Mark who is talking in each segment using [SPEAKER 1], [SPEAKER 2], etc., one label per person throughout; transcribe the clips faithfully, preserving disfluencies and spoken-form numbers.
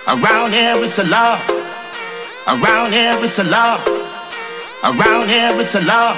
[SPEAKER 1] Around here it's a law. Around here it's a law. Around here it's a law.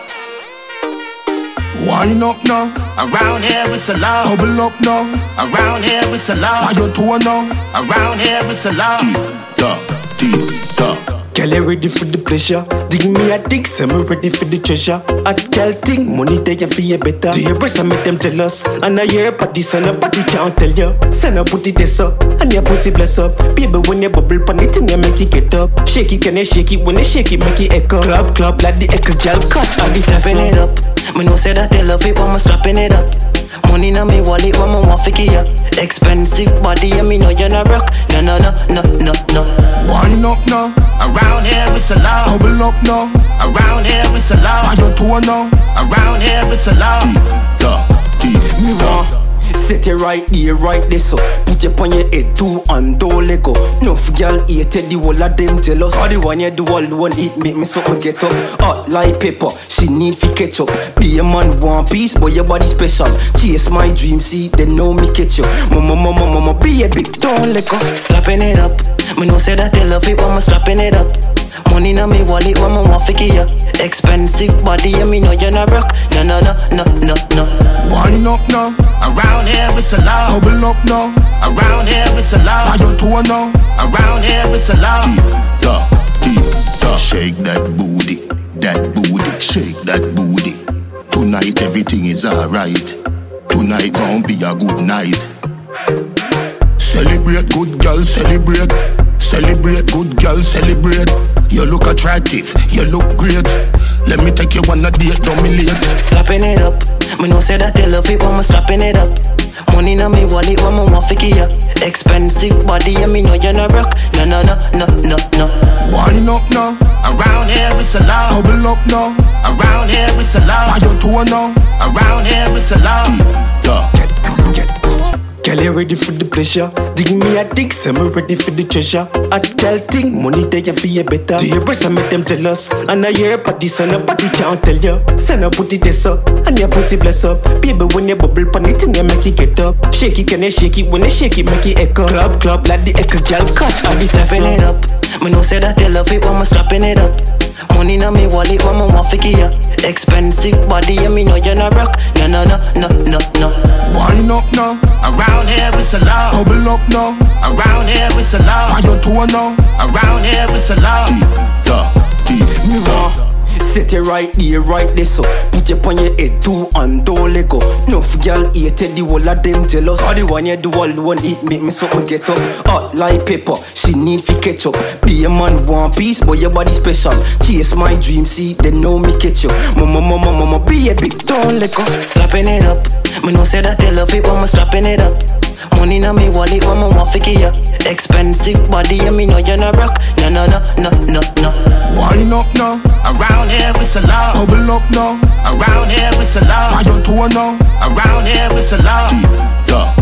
[SPEAKER 2] Wind up now.
[SPEAKER 1] Around here it's a law.
[SPEAKER 2] Bubble up now.
[SPEAKER 1] Around here it's a law.
[SPEAKER 2] Are you two now?
[SPEAKER 1] Around here it's a law.
[SPEAKER 2] Tick tock, tick tock.
[SPEAKER 3] Girl, you ready for the pleasure? Dig me a dick, say me ready for the treasure. A girl think money there you feel better. Do your breasts and make them jealous? And I hear party, so nobody can't tell you. Send a put it this up, and your pussy bless up. Baby, when you bubble pan it, you make it get up. Shake it, can you shake it? When you shake it, make it echo. Club, club, like the echo, girl, catch all this
[SPEAKER 4] slapping it up. Me know say that they love it when I'm slapping it up. Money na me wallet when I'm waffing it up. Expensive body, and me know you're not rock. No, no, no, no, no, no.
[SPEAKER 2] Wind up now.
[SPEAKER 1] Around here it's a law.
[SPEAKER 2] Bubble up now.
[SPEAKER 1] Around here it's a law.
[SPEAKER 2] Are you two now?
[SPEAKER 1] Around here it's a law.
[SPEAKER 2] Tick tock, tick
[SPEAKER 3] me want. Set it right there, right there so. Put you on your head too and don't let go. Nuff girl hated the whole of them jealous. All the one you do, all the one eat make me something get up. Hot like pepper, she need fi ketchup. Be a man one piece, but your body special. Chase my dream, see they know me catch you. Mama, mama, mama, be a big don't let go.
[SPEAKER 4] Slapping it up, me know say that they love it when I'm slapping it up. Money na me wallet when I'm waffing it up. Expensive body, and me know you're not rock. No, no, no, no, no, no.
[SPEAKER 2] Wind up now.
[SPEAKER 1] Around here it's a law.
[SPEAKER 2] Bubble up now.
[SPEAKER 1] Around here it's a law.
[SPEAKER 2] Are you two now?
[SPEAKER 1] Around here it's a law.
[SPEAKER 2] Tick tock, tick tock. Shake that booty, that booty, shake that booty. Tonight everything is alright. Tonight gon' be a good night. Celebrate, good girl, celebrate. Celebrate, good girl, celebrate. You look attractive, you look great. Let me take you on a date, don't me late.
[SPEAKER 4] Slapping it up, me know say that they love it when I'm slapping it up. Money na me wallet when I'm waffing it up. Expensive body, and me know you're not rock. No, no, no, no, no, no.
[SPEAKER 2] Wind up now.
[SPEAKER 1] Around here it's a law.
[SPEAKER 2] Bubble up now.
[SPEAKER 1] Around here it's a law.
[SPEAKER 2] Are you two now?
[SPEAKER 1] Around here it's a law.
[SPEAKER 2] Tick tock.
[SPEAKER 3] Get, get. Girl, you ready for the pleasure? Dig me a dick, say me ready for the treasure. A girl think money there you feel better. Do your breasts and make them jealous? And I hear party, so nobody can't tell you. Send a put it this up, and your pussy bless up. Baby, when you bubble pan it, you make it get up. Shake it, can you shake it? When you shake it, make it echo. Club, club, like the echo, girl, catch all this
[SPEAKER 4] slapping it up. Me know say that they love it when I'm slapping it up. Money na me wallet when I'm waffing it up. Expensive body, and me know you're not rock. No, no, no, no, no, no.
[SPEAKER 2] Wind up now.
[SPEAKER 1] Around here it's a law.
[SPEAKER 2] Bubble up now.
[SPEAKER 1] Around here it's a law.
[SPEAKER 2] Are you two now?
[SPEAKER 1] Around here it's a law.
[SPEAKER 2] Tick tock, tick
[SPEAKER 3] me want. Set it right there, right there so. Put you on your head too and don't let go. Nuff girl hated the whole of them jealous. All the one you do, all the one eat make me something get up. Hot like pepper, she need fi ketchup. Be a man one piece, but your body special. Chase my dream, see they know me catch you. Mama, mama, mama, be a big don't let go.
[SPEAKER 4] Slapping it up, me know say that they love it when I'm slapping it up. Money na me wallet when I'm waffing it up. Expensive body, and me know you're not rock. No, no, no, no, no, no.
[SPEAKER 2] Wind up now.
[SPEAKER 1] Around here it's a law.
[SPEAKER 2] Bubble up now.
[SPEAKER 1] Around here it's a law.
[SPEAKER 2] Are you two now?
[SPEAKER 1] Around here it's a law.
[SPEAKER 2] Tick tock.